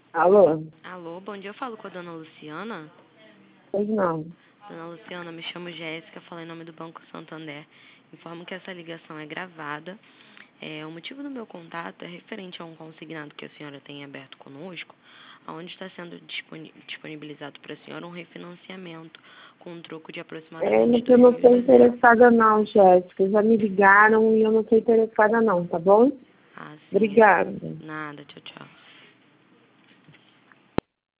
Alô? Alô, bom dia, eu falo com a dona Luciana. Pois não. Dona Luciana, me chamo Jéssica, falo em nome do Banco Santander. Informo que essa ligação é gravada. O motivo do meu contato é referente a um consignado que a senhora tem aberto conosco, onde está sendo disponibilizado para a senhora um refinanciamento com um troco de aproximadamente Eu não estou R$ 2.300. interessada não, Jéssica. Já me ligaram e eu não estou interessada não, tá bom? Ah, sim. Obrigada. Nada, tchau, tchau.